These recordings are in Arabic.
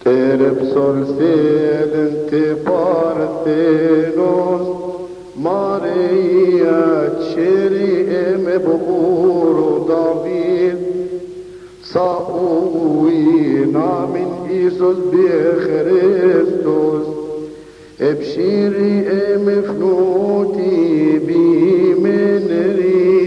Terpsol selen te parthenos, Maria ceri eme bukuru David, Sa'uina min Isus Christos, Ebshiri eme fnuti bimenri,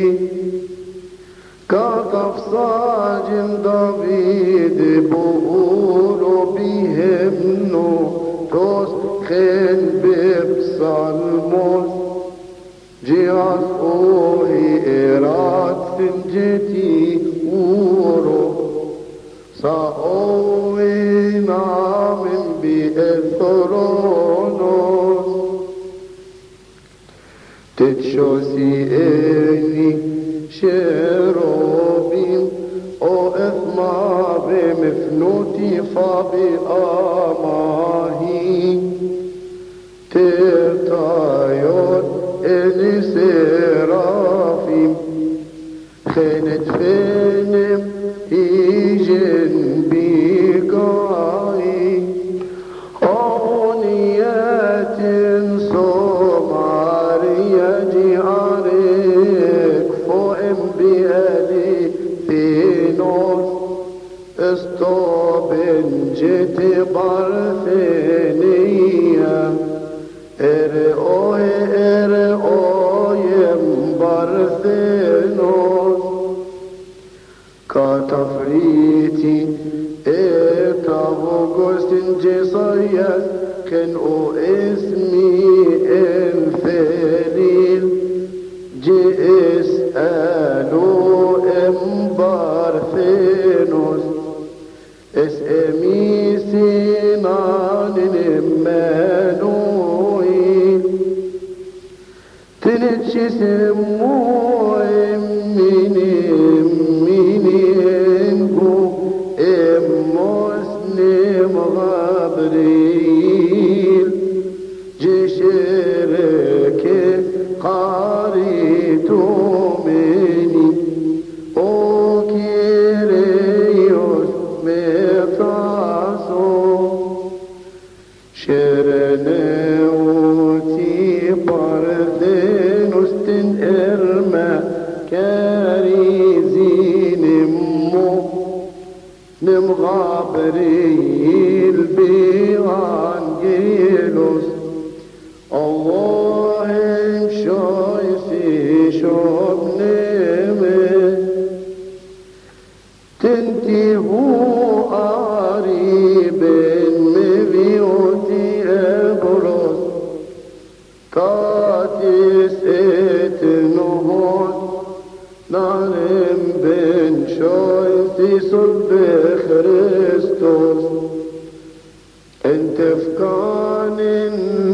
Kataf sajin David bukuru bihemno, Tos chen bepsalmos, Jias ohi erat finjeti uro, Sa'oina min bi'ethronos, Tetshosi eni شيروبيم او اثما بمفنوتي فابي اماهي ترتايون اني سرافيم خينت فينم ايجن بيقاي اونيات صوماريا جيارك بألي فينوس استوبن جت برثنية ارئوهم برثنوس كتفريتي اتابوغوستن جسيس كنو اسمي الفليل جئس ألو امبارثينوس اسمي سينان امانويل تنتشي سمو امينينكو اموسنم غابريل جشرك قاريتو مني او كيريوس ميتاسو شرنوتي باردينوس تن ارما كاريزين مو نمغابريل بيوانجيلوس الله شايسي شوب نمه تنتهو قريب مبيوتي أبرز كاتس اتنهون نعلم بن شايسي صب خريستوس انت فكان